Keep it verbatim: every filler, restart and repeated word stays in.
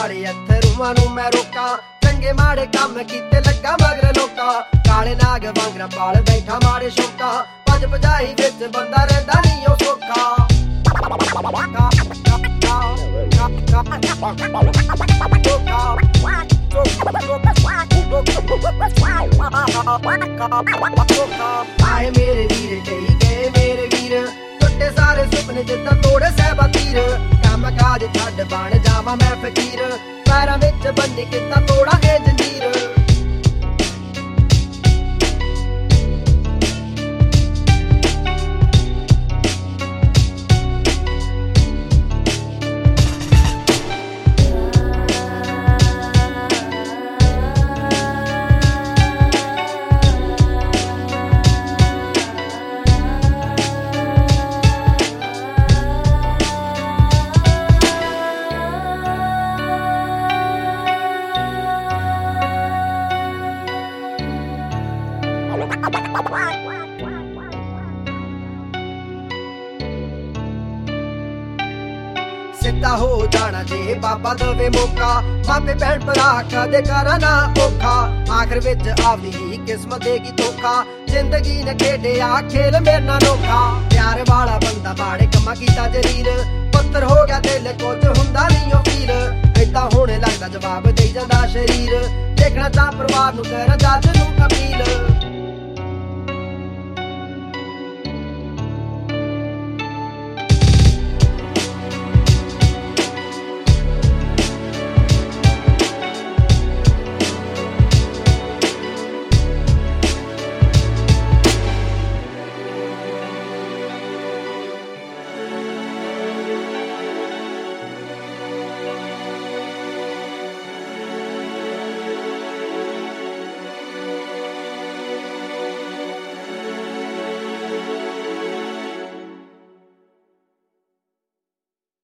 ਮਾੜੇ ਅਥਰੂਆਂ ਨੂੰ ਮੈਂ ਰੋਕਾਂ, ਚੰਗੇ ਮਾੜੇ ਕੰਮ ਕੀਤੇ ਲੱਗਾ ਮਗਰ ਲੋਕਾਂ। ਕਾਲੇ ਨਾਗ ਵਾਂਗਰਾ ਪਾਲ ਬੈਠਾ ਮਾੜੇ ਸ਼ੌਕਾਂ, ਭੱਜ ਭਜਾਈ ਵਿੱਚ ਬੰਦਾ ਰਹਿੰਦਾ ਨਹੀਂ ਉਹ ਸੌਖਾ। ਆਏ ਮੇਰੇ ਵੀਰ ਕਹੀ ਗਏ ਮੇਰੇ ਵੀਰ, ਟੁੱਟੇ ਸਾਰੇ ਸੁਪਨੇ ਜਿੱਦਾਂ ਤੋੜੇ ਸਹਿਬਾ ਤੀਰ। ਕੰਮ ਕਾਜ ਛੱਡ ਬਣ ਜਾਵਾਂ ਮੈਂ ਫਕੀਰ, ਪੈਰਾਂ ਵਿੱਚ ਬੰਨੀ ਕਿੱਦਾਂ ਤੋੜਾ ਇਹ ਜੰਜੀਰ। ਸਿੱਧਾ ਹੋ ਜਾਣਾ ਜੇ ਬਾਬਾ ਦਵੇ ਮੌਕਾ, ਮਾਪੇ ਭੈਣ ਭਰਾ ਕਦੇ ਕਰਾਂ ਨਾ ਔਖਾ। ਆਖਰ ਵਿੱਚ ਆਪਦੀ ਹੀ ਕਿਸਮਤ ਦੇਗੀ ਧੋਖਾ, ਜ਼ਿੰਦਗੀ ਨੇ ਖੇਡਿਆ ਖੇਲ ਮੇਰੇ ਨਾਲ ਨੋਖਾ। ਪਿਆਰ ਵਾਲਾ ਬੰਦਾ ਬਾੜੇ ਕੰਮਾਂ ਕੀਤਾ ਜਰੀਰ, ਪੱਥਰ ਹੋ ਗਿਆ ਦਿਲ ਕੁਝ ਹੁੰਦਾ ਨਹੀਂ ਉਹ ਵੀਰ। ਏਦਾਂ ਹੋਣੇ ਲੱਗਦਾ ਜਵਾਬ ਦੇਈ ਜਾਂਦਾ ਸ਼ਰੀਰ, ਦੇਖਣਾ ਤਾਂ ਪਰਿਵਾਰ ਨੂੰ ਕਰ ਜੱਜ ਨੂੰ ਅਪੀਲ।